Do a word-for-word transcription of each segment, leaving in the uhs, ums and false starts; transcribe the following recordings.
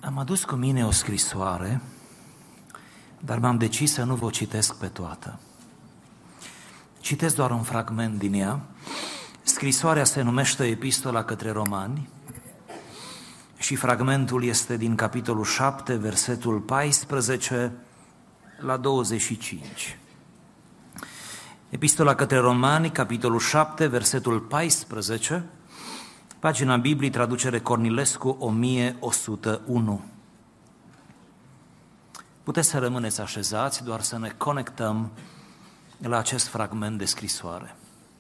Am adus cu mine o scrisoare, dar m-am decis să nu vă citesc pe toată. Citesc doar un fragment din ea. Scrisoarea se numește Epistola către Romani și fragmentul este din capitolul șapte, versetul paisprezece la douăzeci și cinci. Epistola către Romani, capitolul șapte, versetul paisprezece, pagina Bibliei, traducere Cornilescu, o mie o sută unu. Puteți să rămâneți așezați, doar să ne conectăm la acest fragment de scrisoare.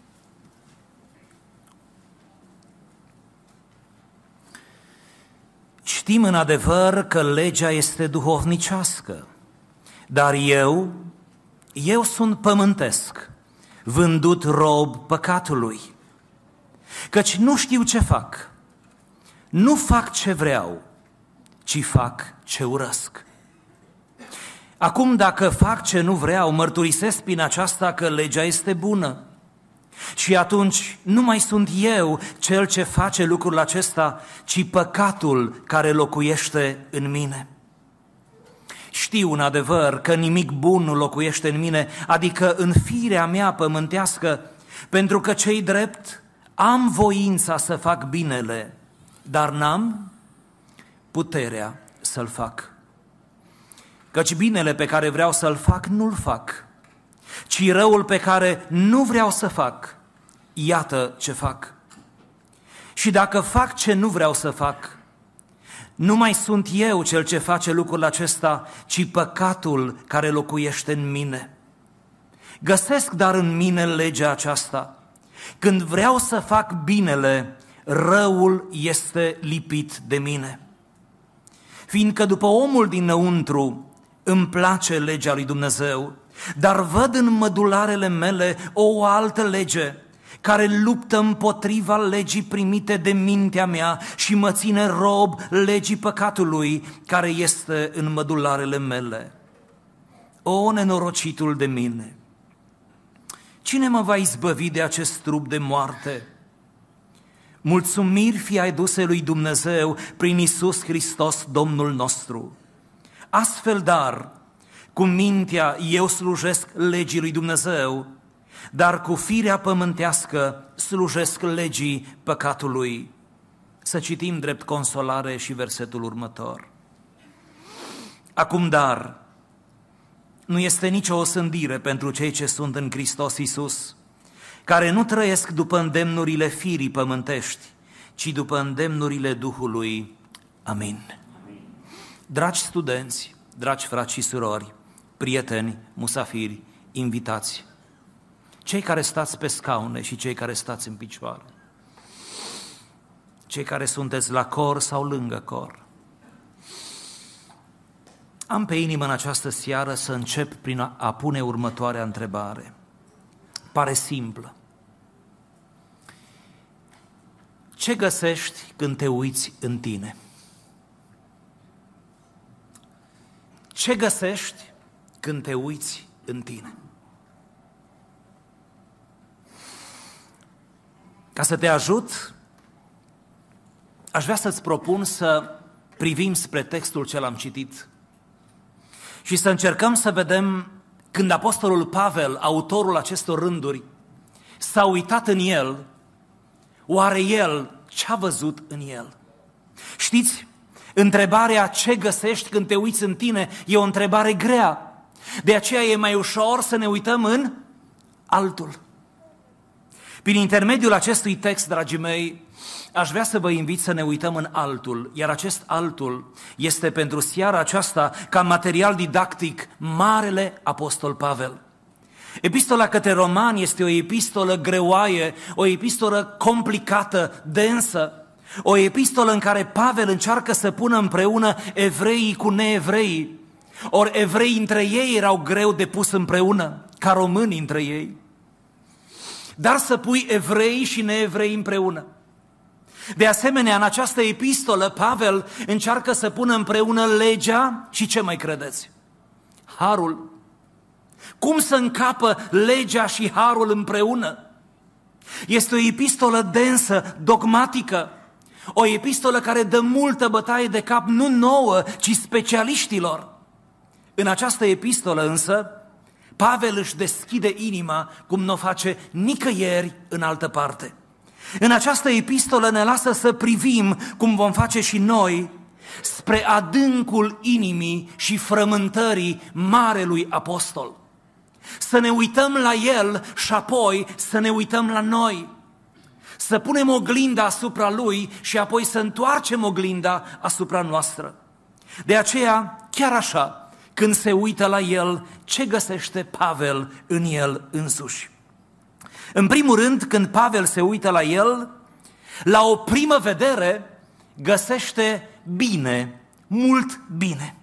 Știm în adevăr că legea este duhovnicească, dar eu, eu sunt pământesc, vândut rob păcatului, căci nu știu ce fac, nu fac ce vreau, ci fac ce urăsc. Acum, dacă fac ce nu vreau, mărturisesc prin aceasta că legea este bună. Și atunci nu mai sunt eu cel ce face lucrul acesta, ci păcatul care locuiește în mine. Știu în adevăr că nimic bun nu locuiește în mine, adică în firea mea pământească, pentru că cei drept am voința să fac binele, dar n-am puterea să-l fac. Căci binele pe care vreau să-l fac, nu-l fac, ci răul pe care nu vreau să fac, iată ce fac. Și dacă fac ce nu vreau să fac, nu mai sunt eu cel ce face lucrul acesta, ci păcatul care locuiește în mine. Găsesc dar în mine legea aceasta. Când vreau să fac binele, răul este lipit de mine. Fiindcă după omul dinăuntru îmi place legea lui Dumnezeu, dar văd în mădularele mele o altă lege care luptă împotriva legii primite de mintea mea și mă ține rob legii păcatului care este în mădularele mele. O, nenorocitul de mine! Cine mă va izbăvi de acest trup de moarte? Mulțumiri fie aduse lui Dumnezeu prin Iisus Hristos, Domnul nostru. Astfel, dar, cu mintea eu slujesc legii lui Dumnezeu, dar cu firea pământească slujesc legii păcatului. Să citim drept consolare și versetul următor. Acum, dar, nu este nicio osândire pentru cei ce sunt în Hristos Iisus, care nu trăiesc după îndemnurile firii pământești, ci după îndemnurile Duhului. Amin. Amin. Dragi studenți, dragi frați și surori, prieteni, musafiri, invitați, cei care stați pe scaune și cei care stați în picioare, cei care sunteți la cor sau lângă cor, am pe inimă în această seară să încep prin a pune următoarea întrebare. Pare simplă. Ce găsești când te uiți în tine? Ce găsești când te uiți în tine? Ca să te ajut, aș vrea să-ți propun să privim spre textul ce l-am citit și să încercăm să vedem când apostolul Pavel, autorul acestor rânduri, s-a uitat în el, oare el ce-a văzut în el? Știți, întrebarea ce găsești când te uiți în tine e o întrebare grea. De aceea e mai ușor să ne uităm în altul. Prin intermediul acestui text, dragii mei, aș vrea să vă invit să ne uităm în altul, iar acest altul este pentru seara aceasta, ca material didactic, Marele Apostol Pavel. Epistola către Romani este o epistolă greoaie, o epistolă complicată, densă, o epistolă în care Pavel încearcă să pună împreună evreii cu neevreii. Ori evreii între ei erau greu de pus împreună, ca români între ei. Dar să pui evrei și neevrei împreună. De asemenea, în această epistolă, Pavel încearcă să pună împreună legea și ce mai credeți? Harul. Cum să încapă legea și harul împreună? Este o epistolă densă, dogmatică. O epistolă care dă multă bătaie de cap nu nouă, ci specialiștilor. În această epistolă însă, Pavel își deschide inima cum nu o face nicăieri în altă parte. În această epistolă ne lasă să privim, cum vom face și noi, spre adâncul inimii și frământării marelui apostol. Să ne uităm la el și apoi să ne uităm la noi. Să punem oglinda asupra lui și apoi să întoarcem oglinda asupra noastră. De aceea, chiar așa, când se uită la el, ce găsește Pavel în el însuși? În primul rând, când Pavel se uită la el, la o primă vedere găsește bine, mult bine.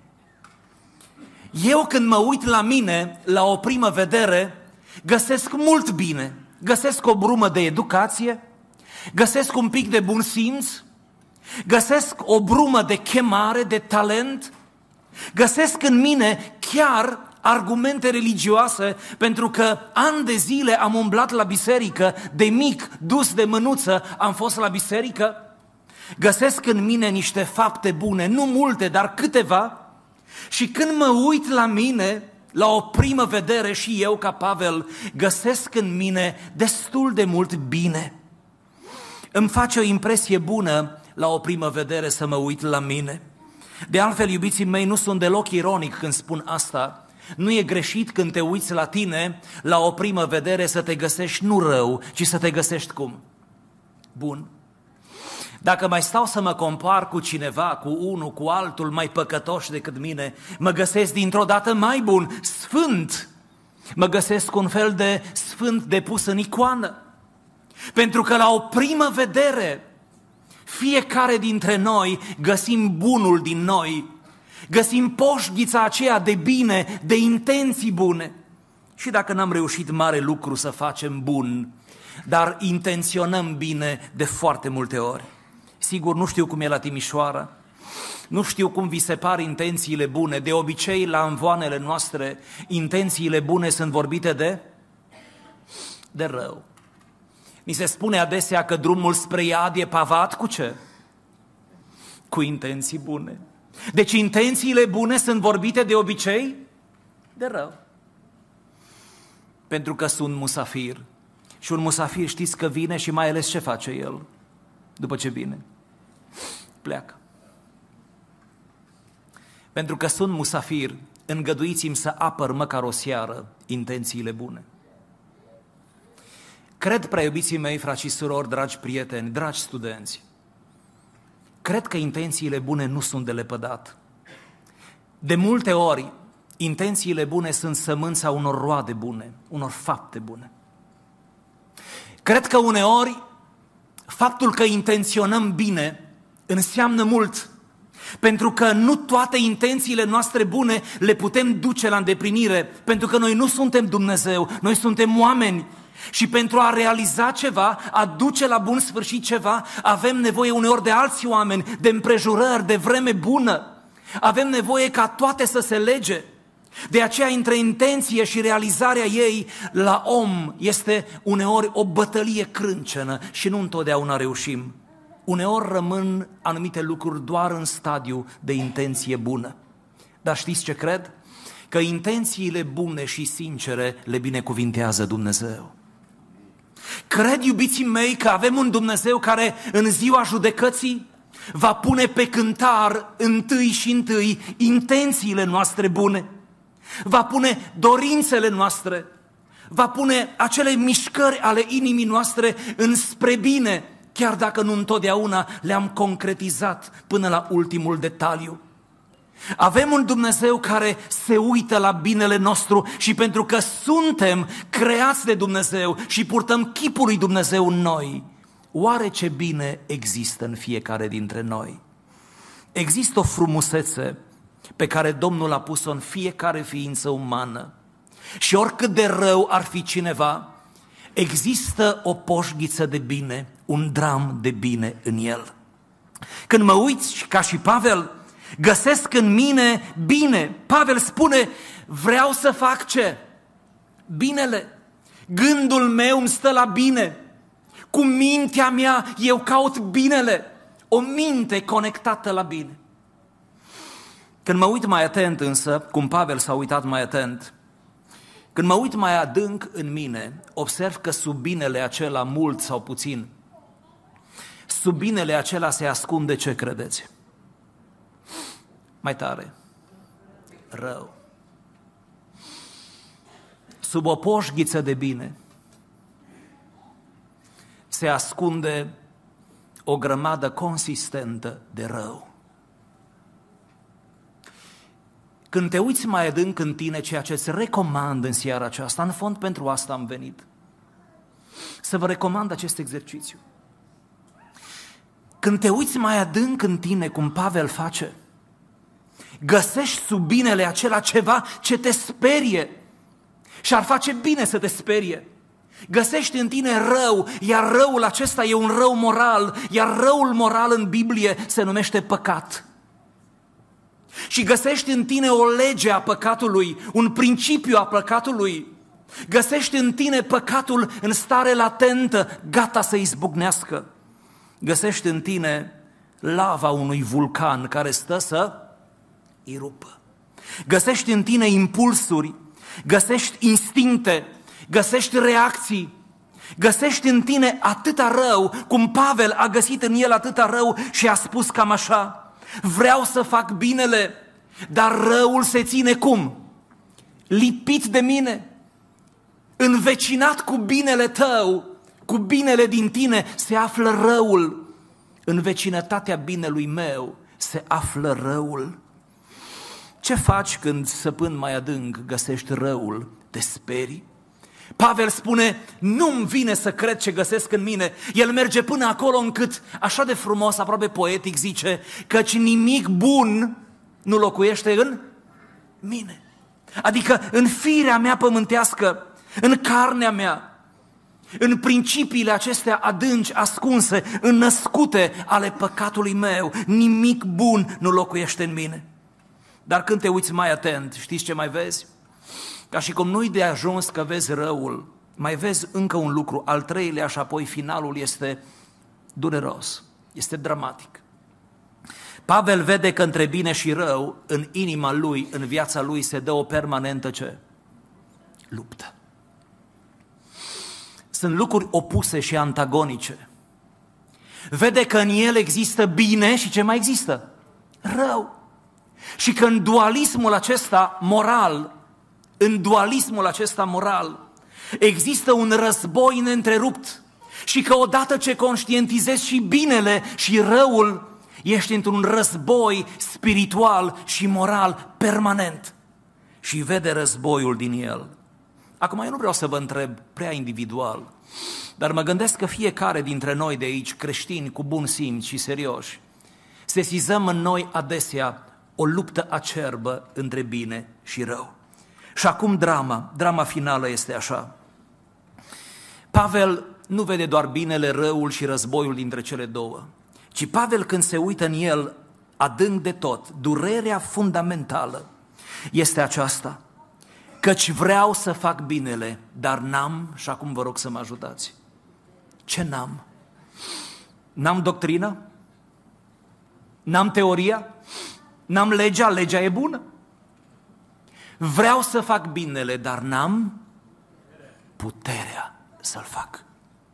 Eu când mă uit la mine, la o primă vedere, găsesc mult bine. Găsesc o brumă de educație, găsesc un pic de bun simț, găsesc o brumă de chemare, de talent, găsesc în mine chiar argumente religioase, pentru că ani de zile am umblat la biserică, de mic, dus de mânuță, am fost la biserică. Găsesc în mine niște fapte bune, nu multe, dar câteva, și când mă uit la mine, la o primă vedere și eu ca Pavel, găsesc în mine destul de mult bine. Îmi face o impresie bună la o primă vedere să mă uit la mine. De altfel, iubiții mei, nu sunt deloc ironic când spun asta. Nu e greșit când te uiți la tine, la o primă vedere, să te găsești nu rău, ci să te găsești cum? Bun. Dacă mai stau să mă compar cu cineva, cu unul, cu altul mai păcătoși decât mine, mă găsesc dintr-o dată mai bun, sfânt. Mă găsesc un fel de sfânt depus în icoană. Pentru că la o primă vedere, fiecare dintre noi găsim bunul din noi, găsim poșghița aceea de bine, de intenții bune. Și dacă n-am reușit mare lucru să facem bun, dar intenționăm bine de foarte multe ori. Sigur, nu știu cum e la Timișoara, nu știu cum vi se par intențiile bune. De obicei, la învoanele noastre, intențiile bune sunt vorbite de, de rău. Ni se spune adesea că drumul spre iad e pavat cu ce? Cu intenții bune. Deci intențiile bune sunt vorbite de obicei de rău. Pentru că sunt musafir. Și un musafir știți că vine și mai ales ce face el după ce vine? Pleacă. Pentru că sunt musafir, îngăduiți-mi să apăr măcar o seară intențiile bune. Cred, prea iubiții mei, frați și surori, dragi prieteni, dragi studenți, cred că intențiile bune nu sunt de lepădat. De multe ori, intențiile bune sunt sămânța unor roade bune, unor fapte bune. Cred că uneori, faptul că intenționăm bine înseamnă mult, pentru că nu toate intențiile noastre bune le putem duce la îndeplinire, pentru că noi nu suntem Dumnezeu, noi suntem oameni. Și pentru a realiza ceva, a duce la bun sfârșit ceva, avem nevoie uneori de alți oameni, de împrejurări, de vreme bună. Avem nevoie ca toate să se lege. De aceea, între intenție și realizarea ei, la om este uneori o bătălie crâncenă și nu întotdeauna reușim. Uneori rămân anumite lucruri doar în stadiu de intenție bună. Dar știți ce cred? Că intențiile bune și sincere le binecuvintează Dumnezeu. Cred, iubiții mei, că avem un Dumnezeu care în ziua judecății va pune pe cântar întâi și întâi intențiile noastre bune, va pune dorințele noastre, va pune acele mișcări ale inimii noastre înspre bine, chiar dacă nu întotdeauna le-am concretizat până la ultimul detaliu. Avem un Dumnezeu care se uită la binele nostru și pentru că suntem creați de Dumnezeu și purtăm chipul lui Dumnezeu în noi, oare ce bine există în fiecare dintre noi? Există o frumusețe pe care Domnul a pus-o în fiecare ființă umană și oricât de rău ar fi cineva, există o poșghiță de bine, un dram de bine în el. Când mă uit ca și Pavel, găsesc în mine bine. Pavel spune, vreau să fac ce? Binele. Gândul meu îmi stă la bine. Cu mintea mea eu caut binele. o minte conectată la bine. Când mă uit mai atent însă, cum Pavel s-a uitat mai atent, când mă uit mai adânc în mine, observ că sub binele acela, mult sau puțin, sub binele acela se ascunde ce credeți? Mai tare, rău. Sub o poșghiță de bine se ascunde o grămadă consistentă de rău. Când te uiți mai adânc în tine, ceea ce îți recomand în seara aceasta, în fond pentru asta am venit, să vă recomand acest exercițiu. Când te uiți mai adânc în tine, cum Pavel face, găsești sub binele acela ceva ce te sperie și ar face bine să te sperie. Găsești în tine rău, iar răul acesta e un rău moral, iar răul moral în Biblie se numește păcat. Și găsești în tine o lege a păcatului, un principiu a păcatului. Găsești în tine păcatul în stare latentă, gata să izbucnească. Găsești în tine lava unui vulcan care stă să irupă. Găsești în tine impulsuri, găsești instincte, găsești reacții, găsești în tine atâta rău, cum Pavel a găsit în el atâta rău și a spus cam așa: vreau să fac binele, dar răul se ține cum? Lipit de mine, învecinat cu binele tău, cu binele din tine se află răul. În vecinătatea binelui meu se află răul. Ce faci când, săpând mai adânc, găsești răul? Te sperii? Pavel spune, nu-mi vine să cred ce găsesc în mine. El merge până acolo încât, așa de frumos, aproape poetic, zice, căci nimic bun nu locuiește în mine. Adică în firea mea pământească, în carnea mea, în principiile acestea adânci, ascunse, înnăscute ale păcatului meu, nimic bun nu locuiește în mine. Dar când te uiți mai atent, știți ce mai vezi? Ca și cum nu-i de ajuns că vezi răul, mai vezi încă un lucru, al treilea, și apoi finalul este dureros, este dramatic. Pavel vede că între bine și rău, în inima lui, în viața lui, se dă o permanentă ce? Luptă. Sunt lucruri opuse și antagonice. Vede că în el există bine și ce mai există? Rău. Și că în dualismul acesta moral, în dualismul acesta moral, există un război neîntrerupt și că odată ce conștientizezi și binele și răul, ești într-un război spiritual și moral permanent și vede războiul din el. Acum eu nu vreau să vă întreb prea individual, dar mă gândesc că fiecare dintre noi de aici, creștini cu bun simț și serioși, sesizăm în noi adesea o luptă acerbă între bine și rău. Și acum drama, drama finală este așa. Pavel nu vede doar binele, răul și războiul dintre cele două, ci Pavel, când se uită în el adânc de tot, durerea fundamentală este aceasta: căci vreau să fac binele, dar n-am, și acum vă rog să mă ajutați. Ce n-am? N-am doctrină? N-am teoria? N-am legea? Legea e bună. Vreau să fac binele, dar n-am puterea să-l fac.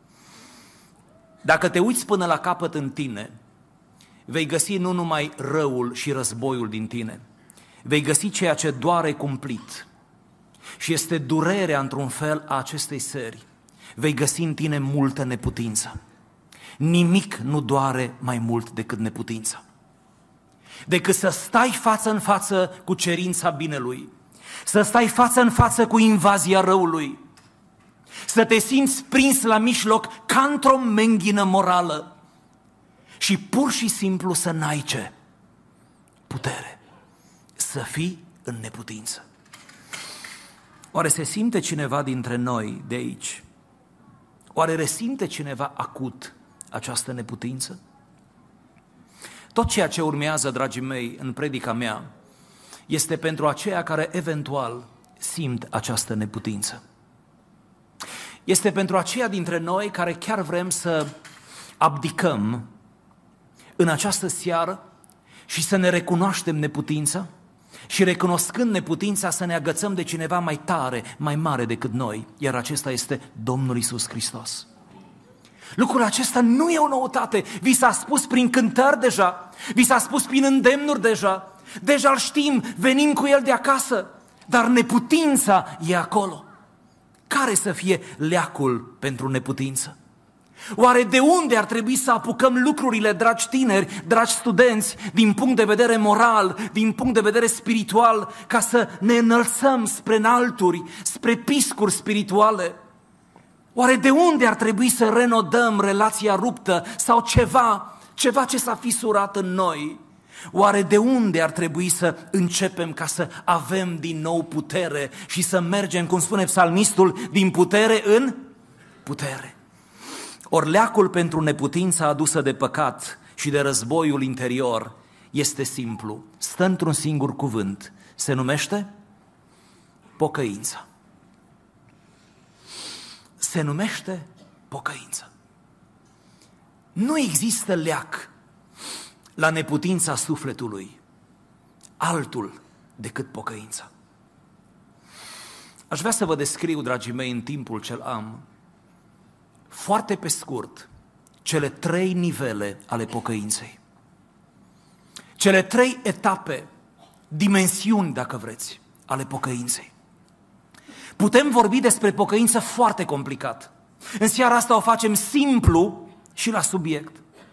Dacă te uiți până la capăt în tine, vei găsi nu numai răul și războiul din tine, vei găsi ceea ce doare cumplit. Și este durerea, într-un fel, a acestei seri. Vei găsi în tine multă neputință. Nimic nu doare mai mult decât neputința. Decât să stai față în față cu cerința binelui, să stai față în față cu invazia răului, să te simți prins la mijloc ca într-o menghină morală și pur și simplu să n-ai ce? Putere. Să fii în neputință. Oare se simte cineva dintre noi de aici? Oare resimte cineva acut această neputință? Tot ceea ce urmează, dragii mei, în predica mea, este pentru aceia care eventual simt această neputință. Este pentru aceia dintre noi care chiar vrem să abdicăm în această seară și să ne recunoaștem neputința și recunoscând neputința să ne agățăm de cineva mai tare, mai mare decât noi, iar acesta este Domnul Iisus Hristos. Lucrul acesta nu e o noutate, vi s-a spus prin cântări deja, vi s-a spus prin îndemnuri deja, deja îl știm, venim cu el de acasă, dar neputința e acolo. Care să fie leacul pentru neputință? Oare de unde ar trebui să apucăm lucrurile, dragi tineri, dragi studenți, din punct de vedere moral, din punct de vedere spiritual, ca să ne înălțăm spre înalturi, spre piscuri spirituale? Oare de unde ar trebui să renodăm relația ruptă sau ceva, ceva ce s-a fisurat în noi? Oare de unde ar trebui să începem ca să avem din nou putere și să mergem, cum spune psalmistul, din putere în putere? Ori leacul pentru neputința adusă de păcat și de războiul interior este simplu, stă într-un singur cuvânt, se numește pocăință. Se numește pocăință. Nu există leac la neputința sufletului altul decât pocăința. Aș vrea să vă descriu, dragii mei, în timpul ce am, foarte pe scurt, cele trei nivele ale pocăinței. Cele trei etape, dimensiuni, dacă vreți, ale pocăinței. Putem vorbi despre pocăință foarte complicat. În seara asta o facem simplu și la subiect.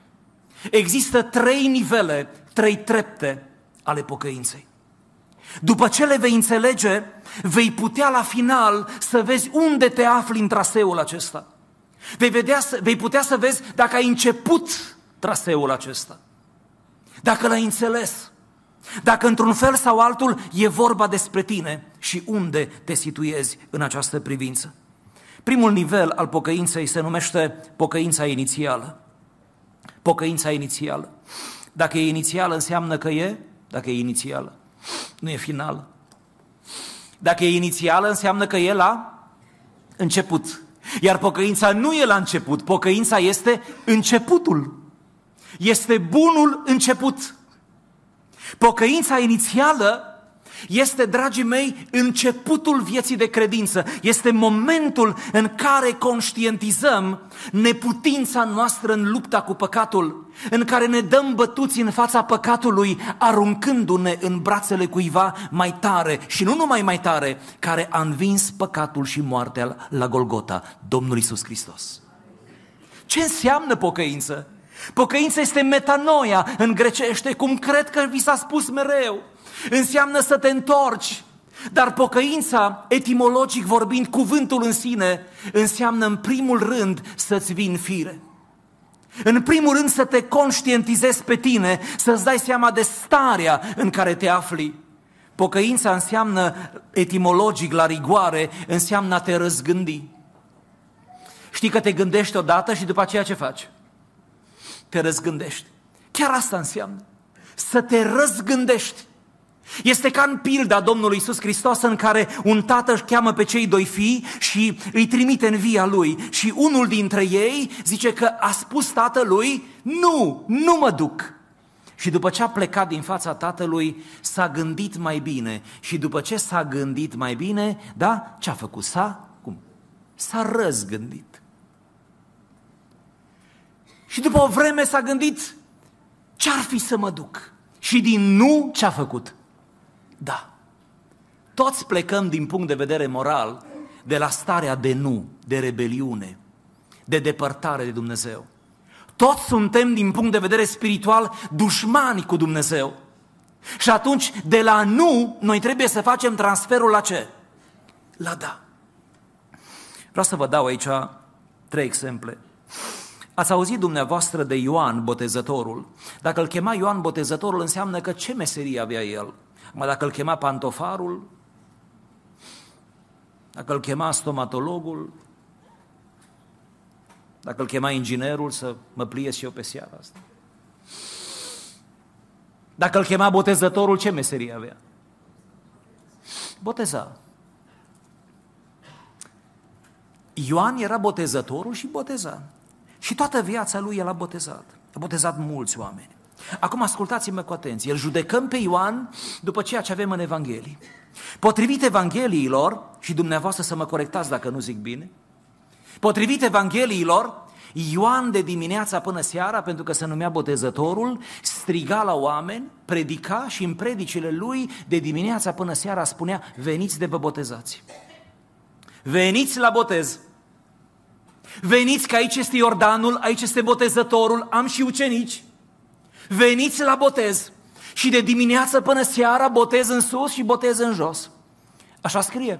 Există trei nivele, trei trepte ale pocăinței. După ce le vei înțelege, vei putea la final să vezi unde te afli în traseul acesta. Vei, vedea, vei putea să vezi dacă ai început traseul acesta, dacă l-ai înțeles, dacă într-un fel sau altul e vorba despre tine și unde te situezi în această privință. Primul nivel al pocăinței se numește pocăința inițială. Pocăința inițială. Dacă e inițială, înseamnă că e, dacă e inițială, nu e finală. Dacă e inițială, înseamnă că e la început. Iar pocăința nu e la început, pocăința este începutul. Este bunul început. Pocăința inițială este, dragii mei, începutul vieții de credință. Este momentul în care conștientizăm neputința noastră în lupta cu păcatul, în care ne dăm bătuți în fața păcatului, aruncându-ne în brațele cuiva mai tare și nu numai mai tare, care a învins păcatul și moartea la Golgota, Domnul Iisus Hristos. Ce înseamnă pocăință? Pocăința este metanoia în grecește, cum cred că vi s-a spus mereu. Înseamnă să te întorci, dar pocăința, etimologic vorbind, cuvântul în sine, înseamnă în primul rând să-ți vii în fire. În primul rând să te conștientizezi pe tine, să-ți dai seama de starea în care te afli. Pocăința înseamnă, etimologic, la rigoare, înseamnă a te răzgândi. Știi că te gândești odată și după aceea ce faci? Te răzgândești. Chiar asta înseamnă, să te răzgândești. Este ca în pilda Domnului Iisus Hristos în care un tată își cheamă pe cei doi fii și îi trimite în via lui și unul dintre ei zice că a spus tatălui, nu, nu mă duc. Și după ce a plecat din fața tatălui, s-a gândit mai bine și după ce s-a gândit mai bine, da, ce a făcut? S-a, cum? S-a răzgândit. Și după o vreme s-a gândit, ce-ar fi să mă duc? Și din nu, ce-a făcut? Da. Toți plecăm din punct de vedere moral de la starea de nu, de rebeliune, de depărtare de Dumnezeu. Toți suntem din punct de vedere spiritual dușmani cu Dumnezeu. Și atunci de la nu, noi trebuie să facem transferul la ce? La da. Vreau să vă dau aici trei exemple. Ați auzit dumneavoastră de Ioan Botezătorul. Dacă îl chema Ioan Botezătorul, înseamnă că ce meserie avea el? Mă, dacă îl chema pantofarul, dacă îl chema stomatologul, dacă îl chema inginerul să mă pliez și eu pe seara asta. Dacă îl chema botezătorul, ce meserie avea? Boteza. Ioan era botezătorul și boteza. Și toată viața lui el a botezat. A botezat mulți oameni. Acum ascultați-mă cu atenție. Îl judecăm pe Ioan după ceea ce avem în Evanghelii. Potrivit Evangheliilor, și dumneavoastră să mă corectați dacă nu zic bine, potrivit Evangheliilor, Ioan de dimineața până seara, pentru că se numea Botezătorul, striga la oameni, predica și în predicile lui de dimineața până seara spunea: veniți de vă botezați. Veniți la botez. Veniți că aici este Iordanul, aici este Botezătorul, am și ucenici. Veniți la botez. Și de dimineață până seara botez în sus și botez în jos. Așa scrie.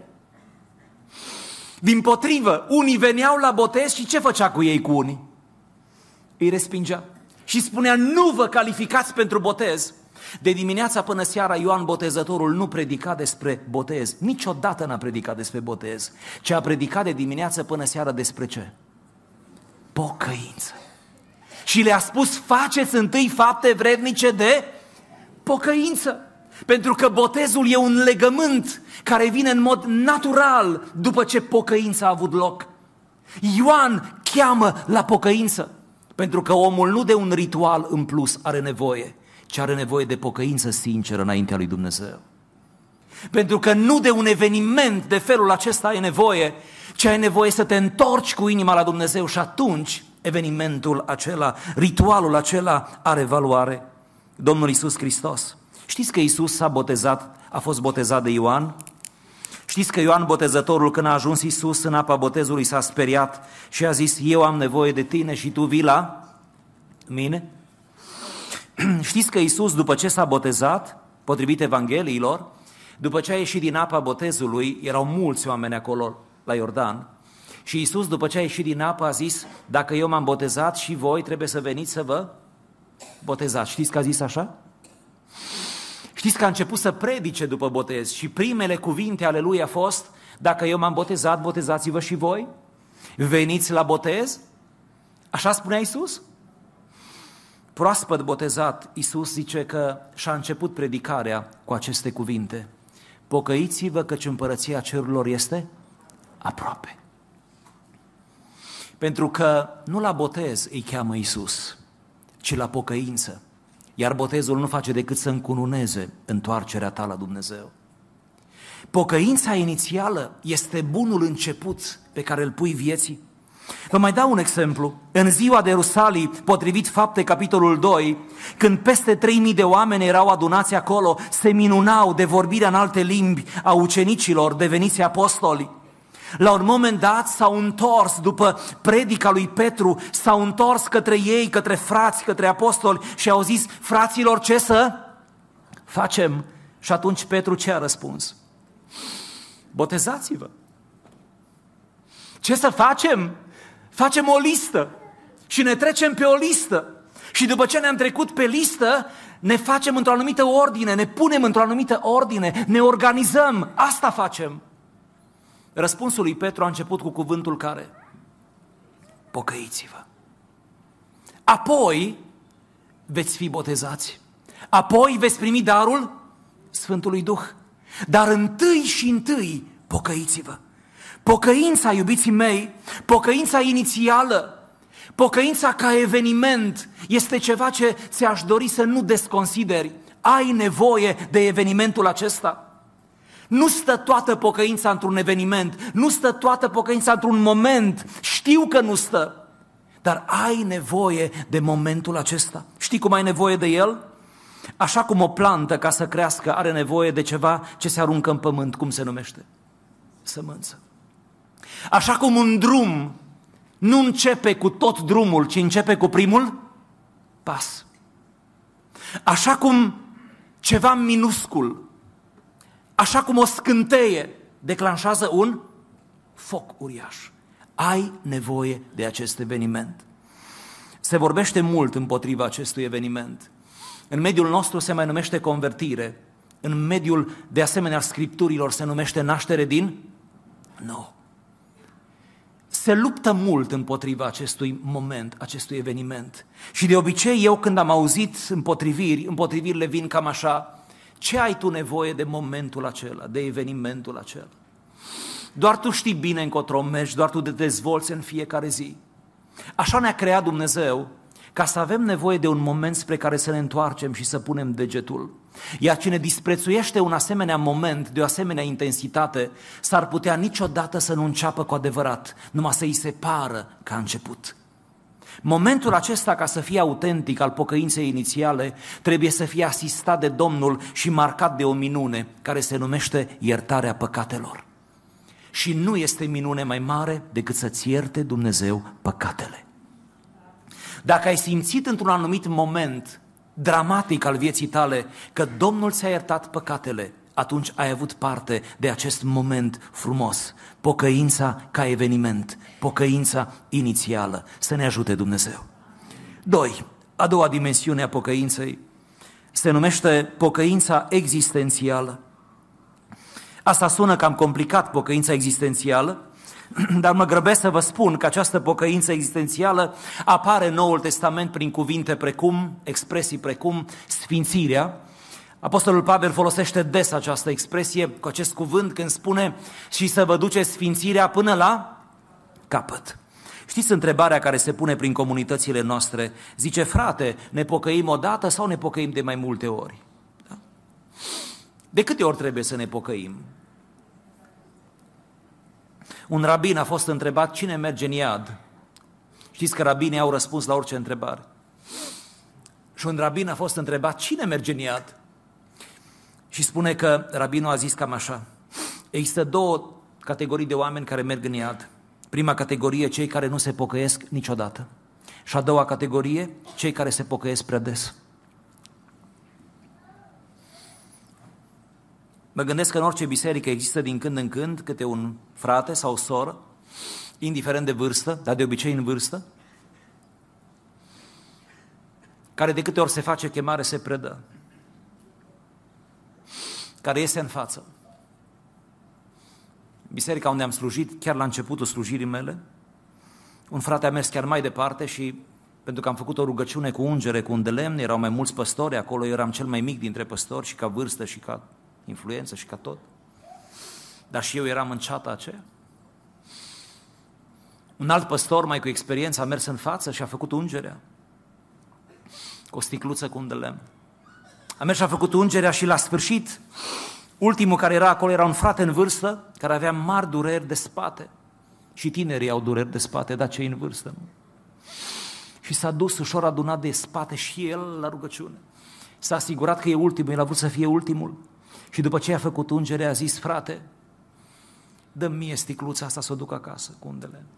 Dimpotrivă, unii veneau la botez și ce făcea cu ei cu unii? Îi respingea și spunea: nu vă calificați pentru botez. De dimineața până seara Ioan Botezătorul nu predica despre botez. Niciodată n-a predicat despre botez, ci a predicat de dimineață până seara despre ce? Pocăință. Și le-a spus: faceți întâi fapte vrednice de pocăință. Pentru că botezul e un legământ care vine în mod natural după ce pocăința a avut loc. Ioan cheamă la pocăință, pentru că omul nu de un ritual în plus are nevoie, ci are nevoie de pocăință sinceră înaintea lui Dumnezeu. Pentru că nu de un eveniment de felul acesta ai nevoie, ci ai nevoie să te întorci cu inima la Dumnezeu și atunci evenimentul acela, ritualul acela are valoare. Domnul Iisus Hristos. Știți că Iisus s-a botezat, a fost botezat de Ioan? Știți că Ioan Botezătorul, când a ajuns Iisus în apa botezului, s-a speriat și a zis: eu am nevoie de tine și tu vii la mine? Știți că Iisus, după ce s-a botezat, potrivit Evangheliilor, după ce a ieșit din apa botezului, erau mulți oameni acolo la Iordan, și Iisus, după ce a ieșit din apă, a zis: dacă eu m-am botezat, și voi trebuie să veniți să vă botezați. Știți că a zis așa? Știți că a început să predice după botez și primele cuvinte ale lui a fost: dacă eu m-am botezat, botezați-vă și voi. Veniți la botez? Așa spunea Iisus? Proaspăt botezat, Iisus zice că și-a început predicarea cu aceste cuvinte: pocăiți-vă căci împărăția cerurilor este aproape. Pentru că nu la botez îi cheamă Iisus, ci la pocăință. Iar botezul nu face decât să încununeze întoarcerea ta la Dumnezeu. Pocăința inițială este bunul început pe care îl pui vieții. Vă mai dau un exemplu. În ziua de Rusalii, potrivit Fapte, capitolul doi, când peste trei mii de oameni erau adunați acolo, se minunau de vorbirea în alte limbi a ucenicilor deveniți apostoli. La un moment dat s-au întors după predica lui Petru, s-au întors către ei, către frați, către apostoli și au zis: fraților, ce să facem? Și atunci Petru ce a răspuns? Botezați-vă. Ce să facem? Facem o listă și ne trecem pe o listă. Și după ce ne-am trecut pe listă, ne facem într-o anumită ordine, ne punem într-o anumită ordine, ne organizăm. Asta facem. Răspunsul lui Petru a început cu cuvântul care? Pocăiți-vă. Apoi veți fi botezați. Apoi veți primi darul Sfântului Duh. Dar întâi și întâi pocăiți-vă. Pocăința, iubiții mei, pocăința inițială, pocăința ca eveniment este ceva ce ți-aș dori să nu desconsideri. Ai nevoie de evenimentul acesta. Nu stă toată pocăința într-un eveniment, nu stă toată pocăința într-un moment, știu că nu stă, dar ai nevoie de momentul acesta. Știi cum ai nevoie de el? Așa cum o plantă, ca să crească, are nevoie de ceva ce se aruncă în pământ, cum se numește? Sămânță. Așa cum un drum nu începe cu tot drumul, ci începe cu primul pas. Așa cum ceva minuscul, așa cum o scânteie declanșează un foc uriaș. Ai nevoie de acest eveniment. Se vorbește mult împotriva acestui eveniment. În mediul nostru se mai numește convertire. În mediul, de asemenea, scripturilor se numește naștere din nou. Se luptă mult împotriva acestui moment, acestui eveniment. Și de obicei eu, când am auzit împotriviri, împotrivirile vin cam așa: ce ai tu nevoie de momentul acela, de evenimentul acela? Doar tu știi bine încotro mergi, doar tu te dezvolți în fiecare zi. Așa ne-a creat Dumnezeu, ca să avem nevoie de un moment spre care să ne întoarcem și să punem degetul. Iar cine disprețuiește un asemenea moment de o asemenea intensitate, s-ar putea niciodată să nu înceapă cu adevărat, numai să îi se pară că a început. Momentul acesta, ca să fie autentic, al pocăinței inițiale, trebuie să fie asistat de Domnul și marcat de o minune care se numește iertarea păcatelor. Și nu este minune mai mare decât să-ți ierte Dumnezeu păcatele. Dacă ai simțit într-un anumit moment dramatic al vieții tale că Domnul ți-a iertat păcatele, atunci ai avut parte de acest moment frumos, pocăința ca eveniment, pocăința inițială. Să ne ajute Dumnezeu. Doi, a doua dimensiune a pocăinței se numește pocăința existențială. Asta sună cam complicat, pocăința existențială, dar mă grăbesc să vă spun că această pocăință existențială apare în Noul Testament prin cuvinte precum, expresii precum sfințirea. Apostolul Pavel folosește des această expresie cu acest cuvânt când spune și să vă duceți sfințirea până la capăt. Știți întrebarea care se pune prin comunitățile noastre? Zice, frate, ne pocăim odată sau ne pocăim de mai multe ori? Da? De câte ori trebuie să ne pocăim? Un rabin a fost întrebat cine merge în iad. Știți că rabinii au răspuns la orice întrebare. Și un rabin a fost întrebat cine merge în iad. Și spune că rabinul a zis cam așa: există două categorii de oameni care merg în iad. Prima categorie, cei care nu se pocăiesc niciodată. Și a doua categorie, cei care se pocăiesc prea des. Mă gândesc că în orice biserică există din când în când câte un frate sau o soră, indiferent de vârstă, dar de obicei în vârstă, care de câte ori se face chemare se predă, care iese în față. Biserica unde am slujit, chiar la începutul slujirii mele, un frate a mers chiar mai departe și, pentru că am făcut o rugăciune cu ungere, cu un de lemn, erau mai mulți păstori, acolo eram cel mai mic dintre păstori și ca vârstă și ca influență și ca tot. Dar și eu eram în ceata aceea. Un alt păstor, mai cu experiență, a mers în față și a făcut ungerea cu o sticluță cu un de lemn. A mers și a făcut ungerea și la sfârșit, ultimul care era acolo era un frate în vârstă care avea mari dureri de spate. Și tinerii au dureri de spate, dar cei în vârstă nu. Și s-a dus ușor adunat de spate și el la rugăciune. S-a asigurat că e ultimul, el a vrut să fie ultimul. Și după ce a făcut ungerea a zis: frate, dă-mi mie sticluța asta să o duc acasă cu un de lemn.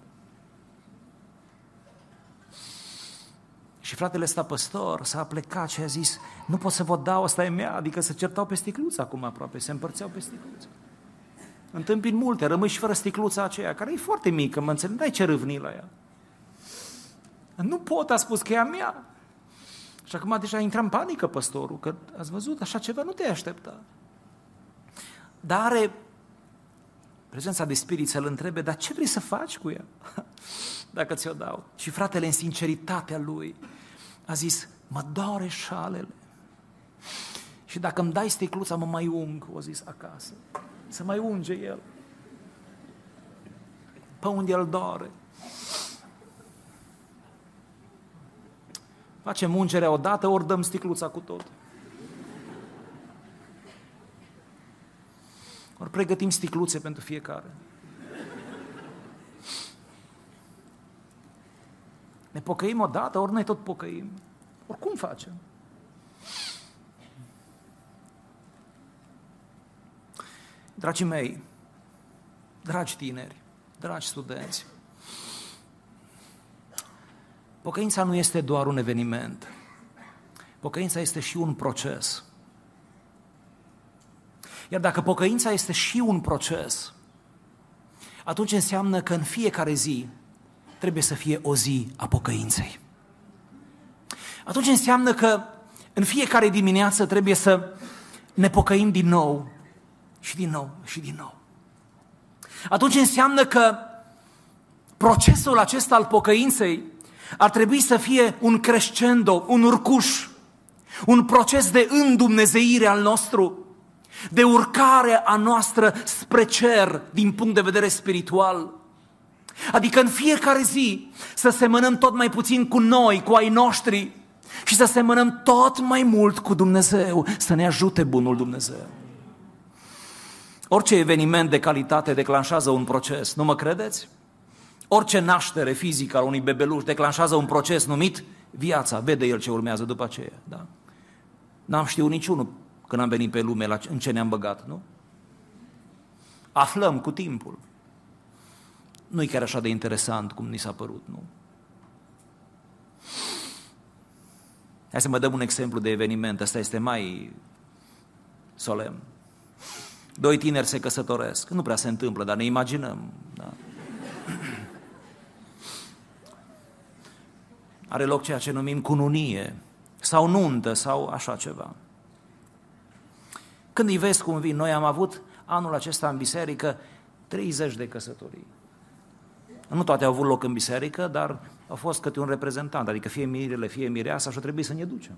Și fratele ăsta păstor s-a plecat și a zis: nu pot să vă dau, asta e mea, adică se certau pe sticluță acum aproape, se împărțeau pe sticluță. Întâmpin multe, rămâi și fără sticluța aceea, care e foarte mică, mă înțeleg, dai ce râvni la ea. Nu pot, a spus că e a mea. Și acum deja intra în panică păstorul, că ați văzut, așa ceva nu te aștepta. Dar are prezența de spirit să-l întrebe: dar ce vrei să faci cu ea dacă ți-o dau? Și fratele, în sinceritatea lui, a zis: mă doare șalele și dacă îmi dai sticluța mă mai ung, o zis acasă, să mai unge el pe unde el doare. Facem ungerea odată, ori dăm sticluța cu tot. Ori pregătim sticluțe pentru fiecare. Ne pocăim odată, ori noi tot pocăim. Oricum facem. Dragii mei, dragi tineri, dragi studenți, pocăința nu este doar un eveniment. Pocăința este și un proces. Iar dacă pocăința este și un proces, atunci înseamnă că în fiecare zi trebuie să fie o zi a pocăinței. Atunci înseamnă că în fiecare dimineață trebuie să ne pocăim din nou și din nou și din nou. Atunci înseamnă că procesul acesta al pocăinței ar trebui să fie un crescendo, un urcuș, un proces de îndumnezeire al nostru, de urcare a noastră spre cer din punct de vedere spiritual. Adică în fiecare zi să semănăm tot mai puțin cu noi, cu ai noștri și să semănăm tot mai mult cu Dumnezeu, să ne ajute bunul Dumnezeu. Orice eveniment de calitate declanșează un proces, nu mă credeți? Orice naștere fizică al unui bebeluș declanșează un proces numit viața. Vede el ce urmează după aceea. Da? N-am știut niciunul când am venit pe lume la în ce ne-am băgat, nu? Aflăm cu timpul. Nu-i chiar așa de interesant cum ni s-a părut, nu? Hai să mă dăm un exemplu de eveniment, ăsta este mai solemn. Doi tineri se căsătoresc, nu prea se întâmplă, dar ne imaginăm, da? Are loc ceea ce numim cununie sau nuntă sau așa ceva. Când îi vezi cum vin, noi am avut anul acesta în biserică treizeci de căsătorii. Nu toate au avut loc în biserică, dar a fost câte un reprezentant, adică fie mirele, fie mireasa și a trebuit să ne ducem.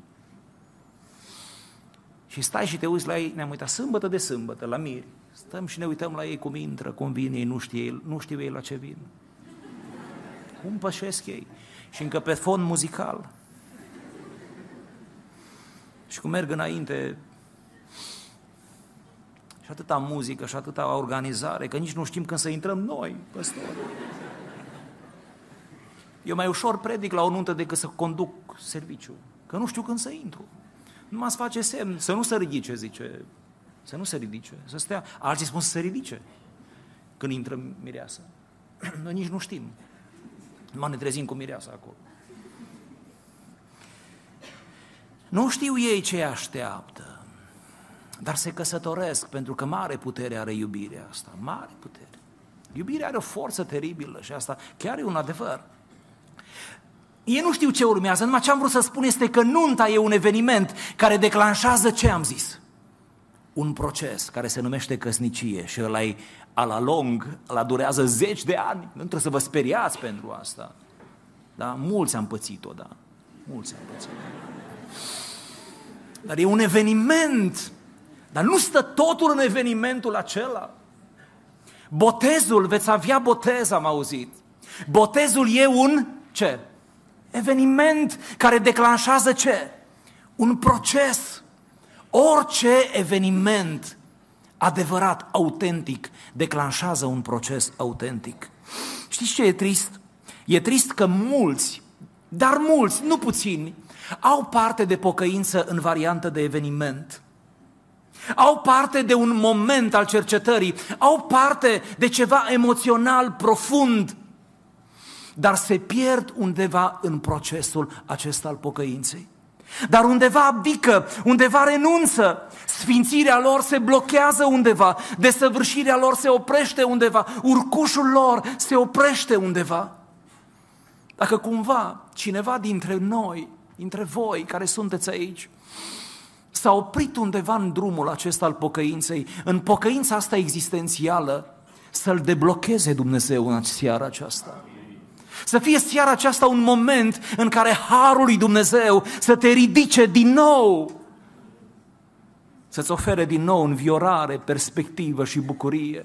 Și stai și te uiți la ei, ne-am uitat sâmbătă de sâmbătă la miri, stăm și ne uităm la ei cum intră, cum vin ei, nu știu ei, nu știu ei la ce vin. Cum pășesc ei? Și încă pe fond muzical. Și cum merg înainte și atâta muzică și atâta organizare, că nici nu știm când să intrăm noi, păstori. Eu mai ușor predic la o nuntă decât să conduc serviciu, că nu știu când să intru. Nu m-ați face semn, să nu se ridice, zice, să nu se ridice, să stea. Alții spun să se ridice când intră mireasa. Noi nici nu știm. Numai ne trezim cu mireasa acolo. Nu știu ei ce așteaptă, dar se căsătoresc pentru că mare putere are iubirea asta, mare putere. Iubirea are o forță teribilă și asta chiar e un adevăr. Ei nu știu ce urmează, numai ce am vrut să spun este că nunta e un eveniment care declanșează ce am zis. Un proces care se numește căsnicie și ăla e a la lung, ăla durează zeci de ani. Nu trebuie să vă speriați pentru asta. Da? Mulți am pățit-o, da. Mulți am pățit-o. Dar e un eveniment. Dar nu stă totul în evenimentul acela. Botezul, veți avea botez, am auzit. Botezul e un, ce? Eveniment care declanșează ce? Un proces. Orice eveniment adevărat, autentic, declanșează un proces autentic. Știți ce e trist? E trist că mulți, dar mulți, nu puțini, au parte de pocăință în variantă de eveniment. Au parte de un moment al cercetării, au parte de ceva emoțional profund, dar se pierd undeva în procesul acesta al pocăinței. Dar undeva abdică, undeva renunță, sfințirea lor se blochează undeva, desăvârșirea lor se oprește undeva, urcușul lor se oprește undeva. Dacă cumva cineva dintre noi, dintre voi care sunteți aici, s-a oprit undeva în drumul acesta al pocăinței, în pocăința asta existențială, să-l deblocheze Dumnezeu în seara aceasta. Să fie seara aceasta un moment în care harul lui Dumnezeu să te ridice din nou, să-ți ofere din nou înviorare, perspectivă și bucurie.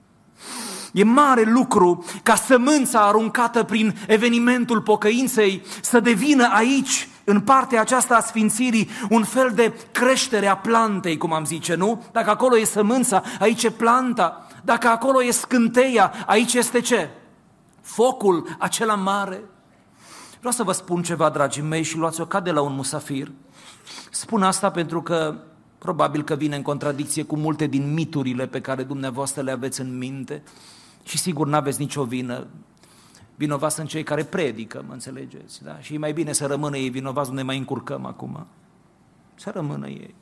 E mare lucru ca sămânța aruncată prin evenimentul pocăinței să devină aici, în partea aceasta a sfințirii, un fel de creștere a plantei, cum am zice, nu? Dacă acolo e sămânța, aici e planta. Dacă acolo e scânteia, aici este ce? Focul acela mare. Vreau să vă spun ceva, dragii mei, și luați-o ca de la un musafir. Spun asta pentru că probabil că vine în contradicție cu multe din miturile pe care dumneavoastră le aveți în minte și sigur n-aveți nicio vină. Vinovați sunt cei care predică, mă înțelegeți, da? Și e mai bine să rămână ei vinovați, nu ne mai încurcăm acum. Să rămână ei.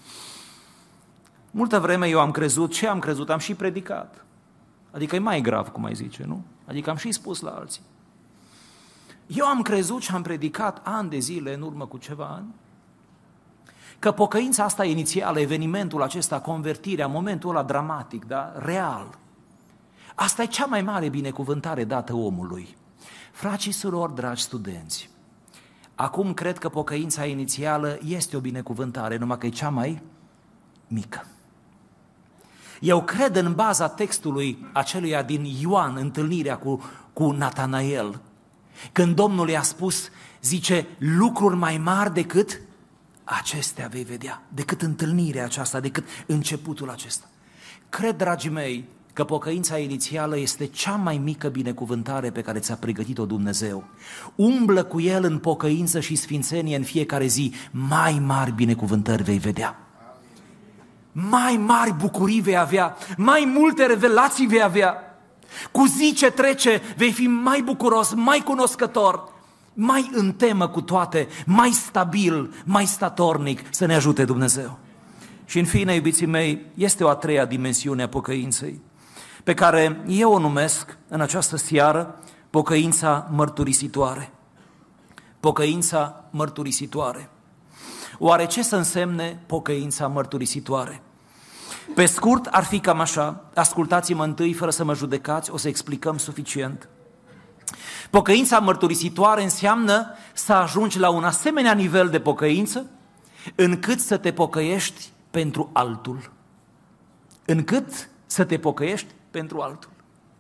Multă vreme eu am crezut, ce am crezut? Am și predicat. Adică e mai grav, cum ai zice, nu? Adică am și spus la alții. Eu am crezut și am predicat ani de zile, în urmă cu ceva ani, că pocăința asta inițială, evenimentul acesta, convertirea, momentul ăla dramatic, da? Real, asta e cea mai mare binecuvântare dată omului. Frați și surori, dragi studenți, acum cred că pocăința inițială este o binecuvântare, numai că e cea mai mică. Eu cred în baza textului aceluia din Ioan, întâlnirea cu, cu Natanael. Când Domnul i-a spus, zice, lucruri mai mari decât acestea vei vedea, decât întâlnirea aceasta, decât începutul acesta. Cred, dragii mei, că pocăința inițială este cea mai mică binecuvântare pe care ți-a pregătit-o Dumnezeu. Umblă cu El în pocăință și sfințenie în fiecare zi, mai mari binecuvântări vei vedea. Mai mari bucurii vei avea, mai multe revelații vei avea. Cu zi ce trece vei fi mai bucuros, mai cunoscător, mai în temă cu toate, mai stabil, mai statornic, să ne ajute Dumnezeu. Și în fine, iubiții mei, este o a treia dimensiune a pocăinței, pe care eu o numesc în această seară pocăința mărturisitoare. Pocăința mărturisitoare. Oare ce să însemne pocăința mărturisitoare? Pe scurt, ar fi cam așa, ascultați-mă întâi fără să mă judecați, o să explicăm suficient. Pocăința mărturisitoare înseamnă să ajungi la un asemenea nivel de pocăință încât să te pocăiești pentru altul. Încât să te pocăiești pentru altul.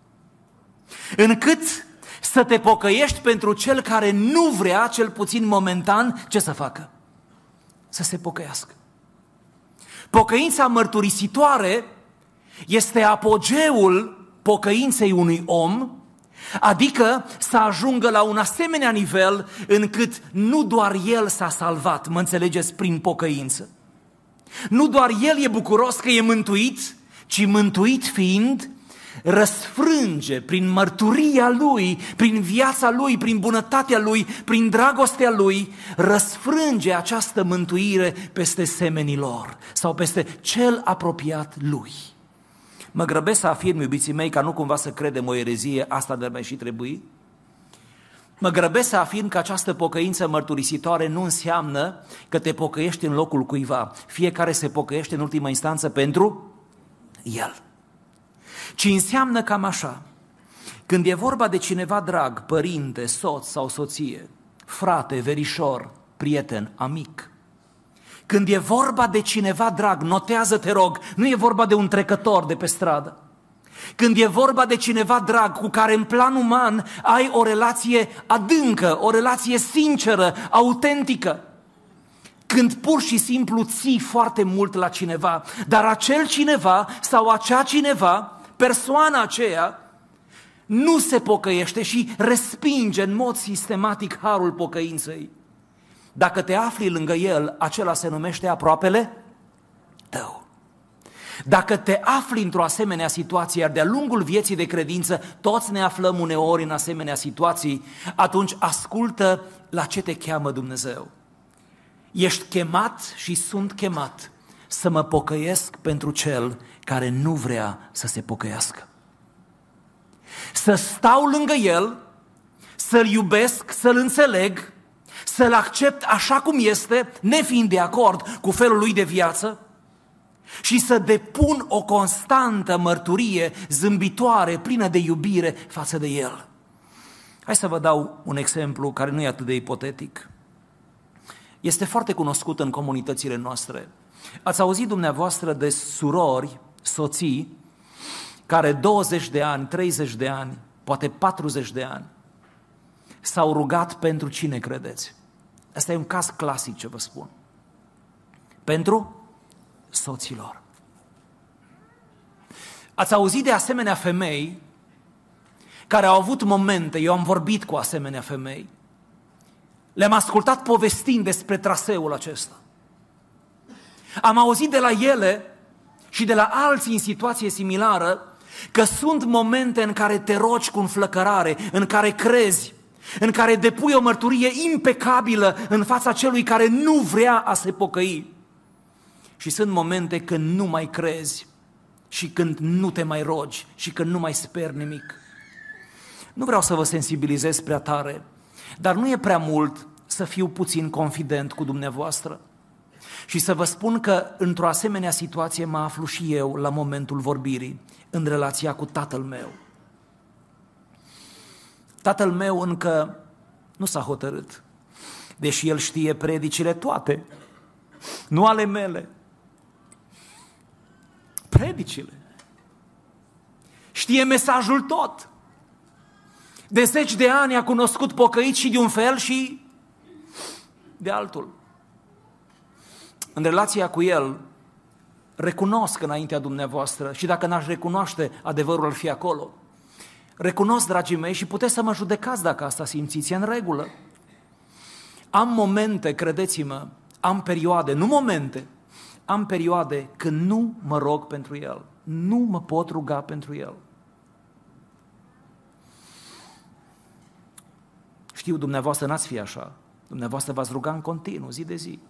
Încât să te pocăiești pentru cel care nu vrea, cel puțin momentan, ce să facă? Să se pocăiască. Pocăința mărturisitoare este apogeul pocăinței unui om, adică să ajungă la un asemenea nivel încât nu doar el s-a salvat, mă înțelegeți, prin pocăință. Nu doar el e bucuros că e mântuit, ci mântuit fiind, răsfrânge prin mărturia lui, prin viața lui, prin bunătatea lui, prin dragostea lui, răsfrânge această mântuire peste semenii lor sau peste cel apropiat lui. Mă grăbesc să afirm, iubiții mei, ca nu cumva să credem o erezie, asta de mai și trebui. Mă grăbesc să afirm că această pocăință mărturisitoare nu înseamnă că te pocăiești în locul cuiva. Fiecare se pocăiește în ultimă instanță pentru el. Ci înseamnă cam așa: când e vorba de cineva drag, părinte, soț sau soție, frate, verișor, prieten, amic, când e vorba de cineva drag, notează, te rog, nu e vorba de un trecător de pe stradă. Când e vorba de cineva drag cu care în plan uman ai o relație adâncă, o relație sinceră, autentică, când pur și simplu ții foarte mult la cineva, dar acel cineva sau acea cineva, persoana aceea, nu se pocăiește și respinge în mod sistematic harul pocăinței. Dacă te afli lângă el, acela se numește aproapele tău. Dacă te afli într-o asemenea situație, iar de-a lungul vieții de credință toți ne aflăm uneori în asemenea situații, atunci ascultă la ce te cheamă Dumnezeu. Ești chemat și sunt chemat să mă pocăiesc pentru cel care nu vrea să se pocăiască. Să stau lângă el, să-l iubesc, să-l înțeleg, să-l accept așa cum este, nefiind de acord cu felul lui de viață, și să depun o constantă mărturie zâmbitoare, plină de iubire față de el. Hai să vă dau un exemplu care nu e atât de ipotetic. Este foarte cunoscut în comunitățile noastre. Ați auzit dumneavoastră de surori, soții, care douăzeci de ani, treizeci de ani, poate patruzeci de ani, s-au rugat pentru cine credeți? Asta e un caz clasic ce vă spun. Pentru soților. Ați auzit de asemenea femei care au avut momente, eu am vorbit cu asemenea femei, le-am ascultat povestind despre traseul acesta. Am auzit de la ele și de la alții în situație similară că sunt momente în care te rogi cu înflăcărare, în care crezi, în care depui o mărturie impecabilă în fața celui care nu vrea a se pocăi. Și sunt momente când nu mai crezi și când nu te mai rogi și când nu mai speri nimic. Nu vreau să vă sensibilizez prea tare, dar nu e prea mult să fiu puțin confident cu dumneavoastră și să vă spun că într-o asemenea situație mă aflu și eu la momentul vorbirii, în relația cu tatăl meu. Tatăl meu încă nu s-a hotărât, deși el știe predicile toate, nu ale mele, predicile. Știe mesajul tot. De zeci de ani a cunoscut pocăiți și de un fel și de altul. În relația cu El, recunosc înaintea dumneavoastră și dacă n-aș recunoaște, adevărul ar fi acolo. Recunosc, dragii mei, și puteți să mă judecați dacă asta simțiți, e în regulă. Am momente, credeți-mă, am perioade, nu momente, am perioade când nu mă rog pentru El, nu mă pot ruga pentru El. Știu, dumneavoastră n-ați fi așa, dumneavoastră v-ați ruga în continuu, zi de zi.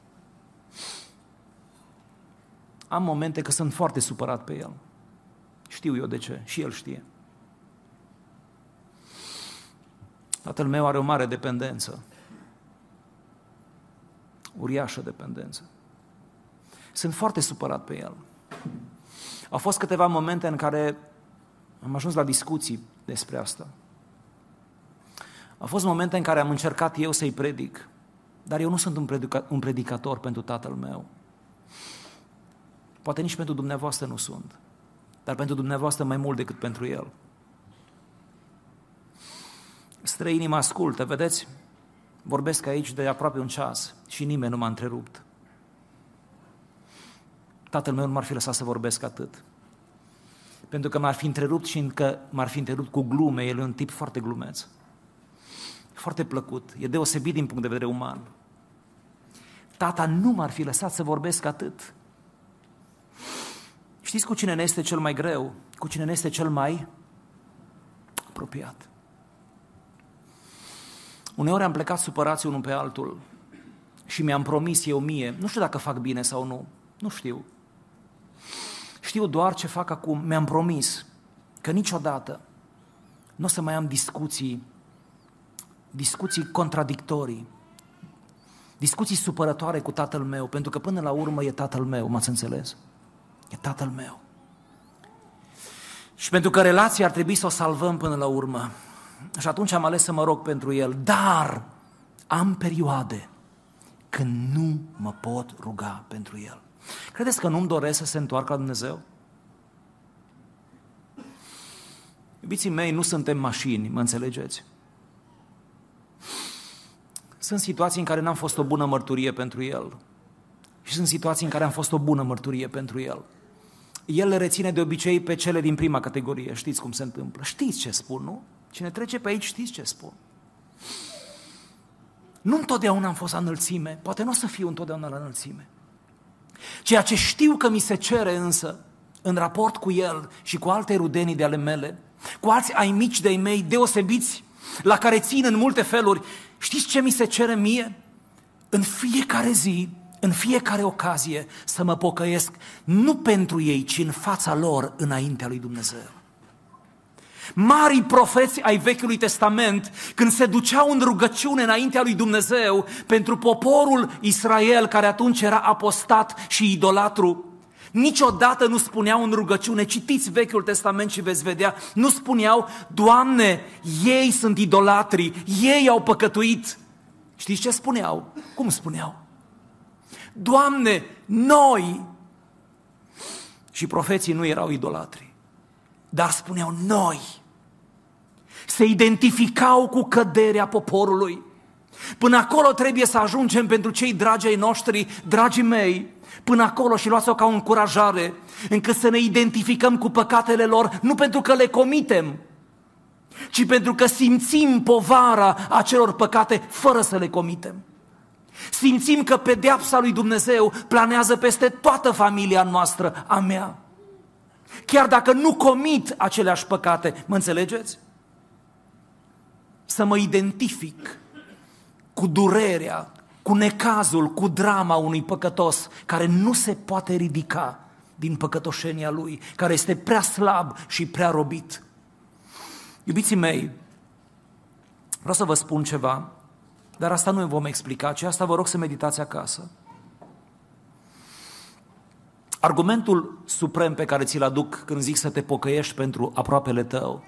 Am momente că sunt foarte supărat pe El. Știu eu de ce, și El știe. Tatăl meu are o mare dependență, uriașă dependență. Sunt foarte supărat pe El. Au fost câteva momente în care am ajuns la discuții despre asta. Au fost momente în care am încercat eu să-i predic, dar eu nu sunt un, predica- un predicator pentru tatăl meu. Poate nici pentru dumneavoastră nu sunt, dar pentru dumneavoastră mai mult decât pentru el. Străinii mă ascultă, vedeți? Vorbesc aici de aproape un ceas și nimeni nu m-a întrerupt. Tatăl meu nu m-ar fi lăsat să vorbesc atât. Pentru că m-ar fi întrerupt și încă m-ar fi întrerupt cu glume, el e un tip foarte glumeț. Foarte plăcut, e deosebit din punct de vedere uman. Tata nu m-ar fi lăsat să vorbesc atât. Știți cu cine ne este cel mai greu? Cu cine ne este cel mai apropiat? Uneori am plecat supărați unul pe altul și mi-am promis eu mie, nu știu dacă fac bine sau nu, nu știu. Știu doar ce fac acum, mi-am promis că niciodată nu o să mai am discuții, discuții contradictorii, discuții supărătoare cu tatăl meu, pentru că până la urmă e tatăl meu, m-ați înțeles? E tatăl meu. Și pentru că relația ar trebui să o salvăm până la urmă, și atunci am ales să mă rog pentru el, dar am perioade când nu mă pot ruga pentru el. Credeți că nu-mi doresc să se întoarcă la Dumnezeu? Iubiții mei, nu suntem mașini, mă înțelegeți? Sunt situații în care n-am fost o bună mărturie pentru el și sunt situații în care am fost o bună mărturie pentru el. El le reține de obicei pe cele din prima categorie, știți cum se întâmplă, știți ce spun, nu? Cine trece pe aici știți ce spun. Nu întotdeauna am fost la înălțime, poate nu o să fiu întotdeauna la înălțime. Ceea ce știu că mi se cere însă, în raport cu el și cu alte rudenii de ale mele, cu alți ai mici de-ai mei deosebiți, la care țin în multe feluri, știți ce mi se cere mie? În fiecare zi, în fiecare ocazie, să mă pocăiesc, nu pentru ei, ci în fața lor, înaintea lui Dumnezeu. Marii profeți ai Vechiului Testament, când se duceau în rugăciune înaintea lui Dumnezeu pentru poporul Israel, care atunci era apostat și idolatru, niciodată nu spuneau în rugăciune, citiți Vechiul Testament și veți vedea, nu spuneau, Doamne, ei sunt idolatri, ei au păcătuit. Știți ce spuneau? Cum spuneau? Doamne, noi, și profeții nu erau idolatri, dar spuneau noi, se identificau cu căderea poporului. Până acolo trebuie să ajungem pentru cei dragi ai noștri, dragii mei, până acolo și luați-o ca o încurajare, încât să ne identificăm cu păcatele lor, nu pentru că le comitem, ci pentru că simțim povara acelor păcate fără să le comitem. Simțim că pedeapsa lui Dumnezeu planează peste toată familia noastră, a mea. Chiar dacă nu comit aceleași păcate, mă înțelegeți? Să mă identific cu durerea, cu necazul, cu drama unui păcătos care nu se poate ridica din păcătoșenia lui, care este prea slab și prea robit. Iubiții mei, vreau să vă spun ceva, dar asta nu vom explica, ci asta vă rog să meditați acasă. Argumentul suprem pe care ți-l aduc când zic să te pocăiești pentru aproapele tău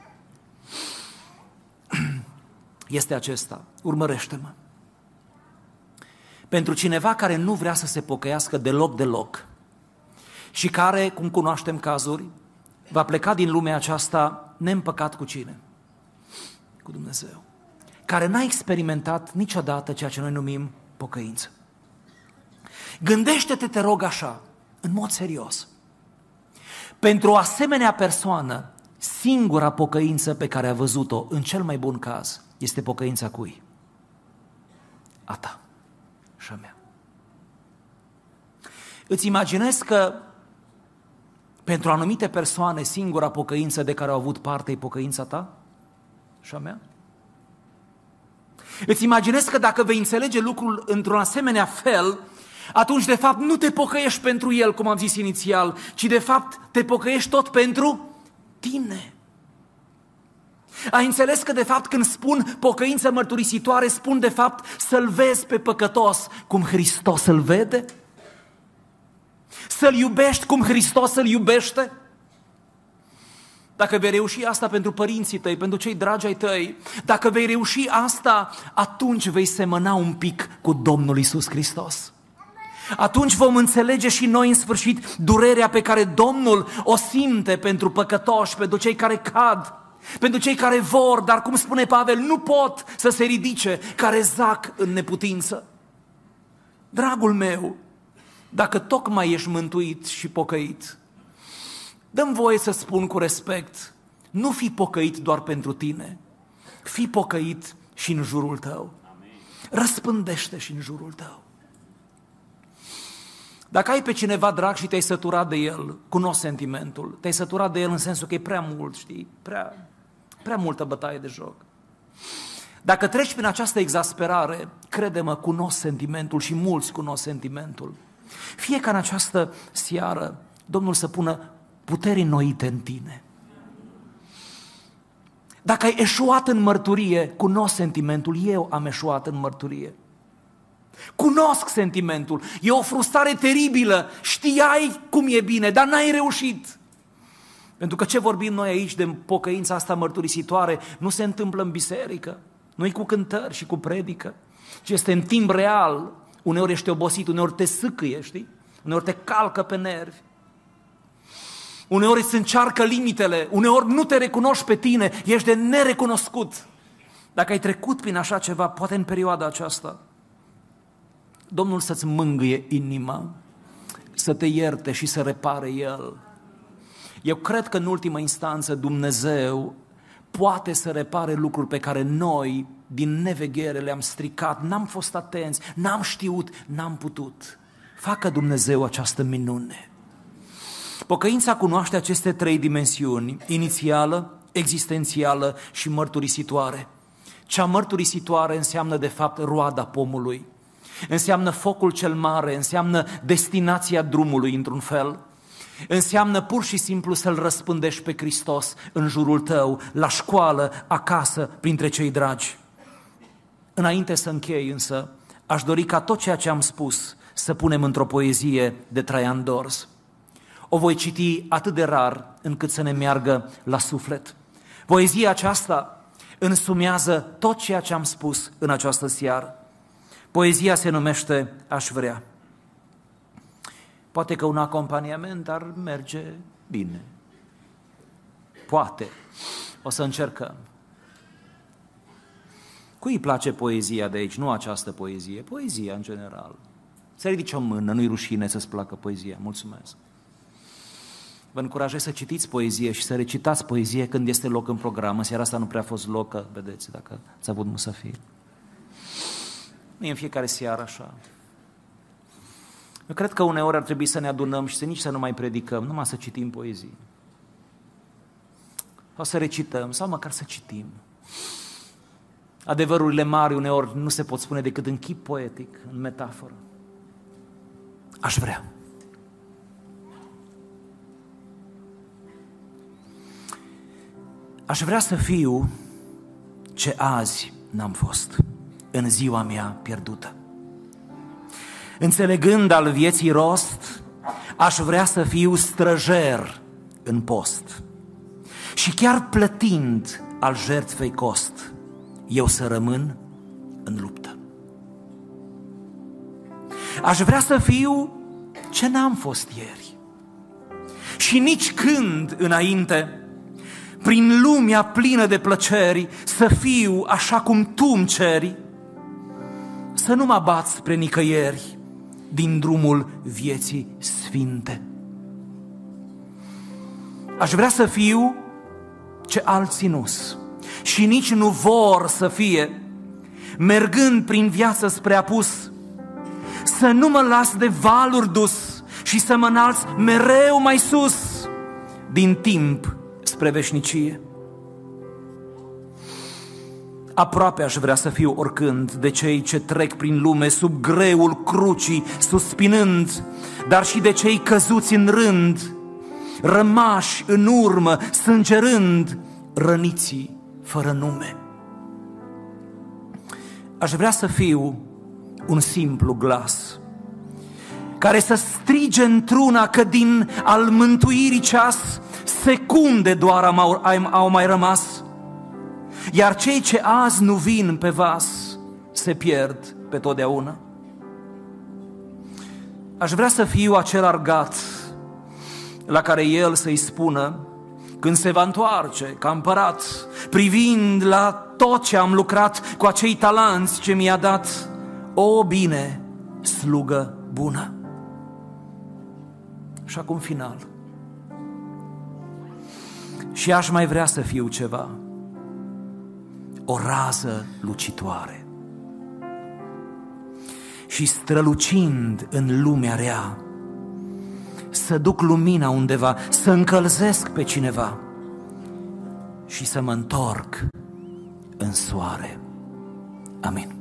este acesta, urmărește-mă. Pentru cineva care nu vrea să se pocăiască deloc, deloc și care, cum cunoaștem cazuri, va pleca din lumea aceasta neîmpăcat cu cine? cu Dumnezeu, care n-a experimentat niciodată ceea ce noi numim pocăință. Gândește-te, te rog, așa, în mod serios. Pentru o asemenea persoană, singura pocăință pe care a văzut-o, în cel mai bun caz, este pocăința cui? A ta și a mea. Îți imaginezi că pentru anumite persoane singura pocăință de care au avut parte e pocăința ta și a mea? Îți imaginezi că dacă vei înțelege lucrul într-un asemenea fel, atunci de fapt nu te pocăiești pentru el, cum am zis inițial, ci de fapt te pocăiești tot pentru tine. Ai înțeles că de fapt când spun pocăință mărturisitoare, spun de fapt să-l vezi pe păcătos cum Hristos îl vede? Să-l iubești cum Hristos îl iubește? Dacă vei reuși asta pentru părinții tăi, pentru cei dragi ai tăi, dacă vei reuși asta, atunci vei semăna un pic cu Domnul Iisus Hristos. Atunci vom înțelege și noi în sfârșit durerea pe care Domnul o simte pentru păcătoși, pentru cei care cad, pentru cei care vor, dar cum spune Pavel, nu pot să se ridice, care zac în neputință. Dragul meu, dacă tocmai ești mântuit și pocăit, dă-mi voie să spun cu respect, nu fi pocăit doar pentru tine, fi pocăit și în jurul tău. Amin. Răspândește și în jurul tău. Dacă ai pe cineva drag și te-ai săturat de el, cunoști sentimentul, te-ai săturat de el în sensul că e prea mult, știi, prea, prea multă bătaie de joc. Dacă treci prin această exasperare, crede-mă, cunosc sentimentul și mulți cunosc sentimentul. Fie ca în această seară Domnul să pună puteri înnoite în tine. Dacă ai eșuat în mărturie, cunosc sentimentul, eu am eșuat în mărturie. Cunosc sentimentul, e o frustrare teribilă, știai cum e bine, dar n-ai reușit. Pentru că ce vorbim noi aici de pocăința asta mărturisitoare nu se întâmplă în biserică, nu e cu cântări și cu predică, ci este în timp real. Uneori ești obosit, uneori te sâcâie, știi? Uneori te calcă pe nervi. Uneori îți încearcă limitele, uneori nu te recunoști pe tine, ești de nerecunoscut. Dacă ai trecut prin așa ceva, poate în perioada aceasta, Domnul să-ți mângâie inima, să te ierte și să repare El. Eu cred că în ultimă instanță Dumnezeu poate să repare lucruri pe care noi, din neveghere, le-am stricat, n-am fost atenți, n-am știut, n-am putut. Facă Dumnezeu această minune. Pocăința cunoaște aceste trei dimensiuni, inițială, existențială și mărturisitoare. Cea mărturisitoare înseamnă de fapt roada pomului, înseamnă focul cel mare, înseamnă destinația drumului într-un fel, înseamnă pur și simplu să-L răspândești pe Hristos în jurul tău, la școală, acasă, printre cei dragi. Înainte să închei însă, aș dori ca tot ceea ce am spus să punem într-o poezie de Traian Dors. O voi citi atât de rar încât să ne meargă la suflet. Poezia aceasta însumează tot ceea ce am spus în această seară. Poezia se numește Aș vrea. Poate că un acompaniament ar merge bine. Poate. O să încercăm. Cui îi place poezia de aici? Nu această poezie, poezia în general. Să ridici o mână, nu-i rușine să-ți placă poezia. Mulțumesc. Vă încurajez să citiți poezie și să recitați poezie când este loc în program. În seara asta nu prea a fost loc, că vedeți, dacă ați avut musafir. Nu e în fiecare seară așa. Eu cred că uneori ar trebui să ne adunăm și să nici să nu mai predicăm, numai să citim poezii. Sau să recităm, sau măcar să citim. Adevărurile mari uneori nu se pot spune decât în chip poetic, în metaforă. Aș vrea. Aș vrea să fiu ce azi n-am fost, în ziua mea pierdută. Înțelegând al vieții rost, aș vrea să fiu străjer în post. Și chiar plătind al jertfei cost, eu să rămân în luptă. Aș vrea să fiu ce n-am fost ieri și nici când înainte, prin lumea plină de plăceri, să fiu așa cum Tu îmi ceri, să nu mă abat spre nicăieri din drumul vieții sfinte. Aș vrea să fiu ce alții nu-s și nici nu vor să fie, mergând prin viață spre apus, să nu mă las de valuri dus și să mă înalț mereu mai sus din timp spre veșnicie. Aproape aș vrea să fiu oricând de cei ce trec prin lume sub greul crucii suspinând, dar și de cei căzuți în rând, rămași în urmă sângerând, răniții fără nume. Aș vrea să fiu un simplu glas care să strige într-una că din al mântuirii ceas secunde doar au, au mai rămas, iar cei ce azi nu vin pe vas se pierd pe totdeauna. Aș vrea să fiu acel argat la care El să-i spună când se va întoarce ca împărat, privind la tot ce am lucrat cu acei talanți ce mi-a dat: o, bine, slugă bună. Și acum final. Și aș mai vrea să fiu ceva, o rază lucitoare, și strălucind în lumea rea, să duc lumina undeva, să încălzesc pe cineva și să mă întorc în soare. Amin.